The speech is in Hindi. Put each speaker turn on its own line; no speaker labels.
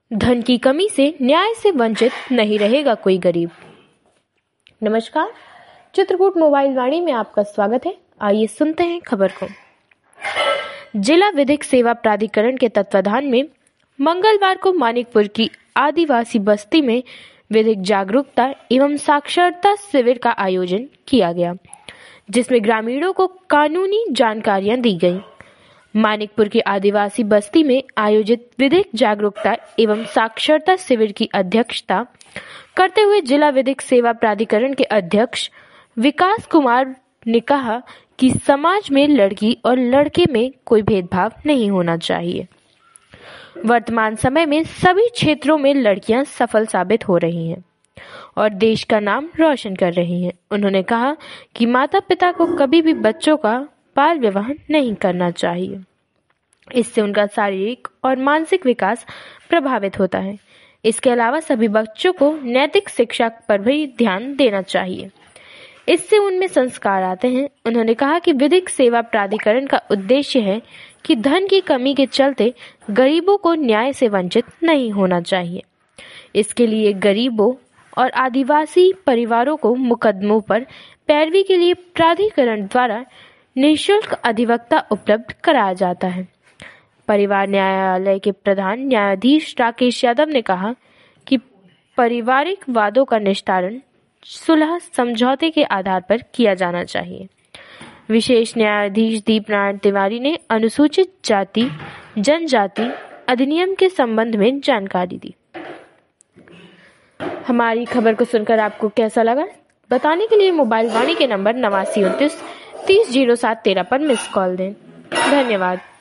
धन की कमी से न्याय से वंचित नहीं रहेगा कोई गरीब। नमस्कार, चित्रकूट मोबाइल वाणी में आपका स्वागत है। आइए सुनते हैं खबर को। जिला विधिक सेवा प्राधिकरण के तत्वाधान में मंगलवार को मानिकपुर की आदिवासी बस्ती में विधिक जागरूकता एवं साक्षरता शिविर का आयोजन किया गया, जिसमें ग्रामीणों को कानूनी जानकारियां दी गई। मानिकपुर की आदिवासी बस्ती में आयोजित विधिक जागरूकता एवं साक्षरता शिविर की अध्यक्षता करते हुए जिला विधिक सेवा प्राधिकरण के अध्यक्ष विकास कुमार ने कहा कि समाज में लड़की और लड़के में कोई भेदभाव नहीं होना चाहिए। वर्तमान समय में सभी क्षेत्रों में लड़कियां सफल साबित हो रही हैं और देश का नाम रोशन कर रही हैं। उन्होंने कहा कि माता पिता को कभी भी बच्चों का बाल विवाह नहीं करना चाहिए, इससे उनका शारीरिक और मानसिक विकास प्रभावित होता है। इसके अलावा सभी बच्चों को नैतिक शिक्षा पर भी ध्यान देना चाहिए, इससे उनमें संस्कार आते हैं। उन्होंने कहा कि विधिक सेवा प्राधिकरण का उद्देश्य है कि धन की कमी के चलते गरीबों को न्याय से वंचित नहीं होना चाहिए। इसके लिए गरीबों और आदिवासी परिवारों को मुकदमों पर पैरवी के लिए प्राधिकरण द्वारा निःशुल्क अधिवक्ता उपलब्ध कराया जाता है। परिवार न्यायालय के प्रधान न्यायाधीश राकेश यादव ने कहा कि पारिवारिक वादों का निस्तारण सुलह समझौते के आधार पर किया जाना चाहिए। विशेष न्यायाधीश दीपनारायण तिवारी ने अनुसूचित जाति जनजाति अधिनियम के संबंध में जानकारी दी। हमारी खबर को सुनकर आपको कैसा लगा, बताने के लिए मोबाइल वाणी के नंबर 8929 30 07 13 पर मिस कॉल दें। धन्यवाद।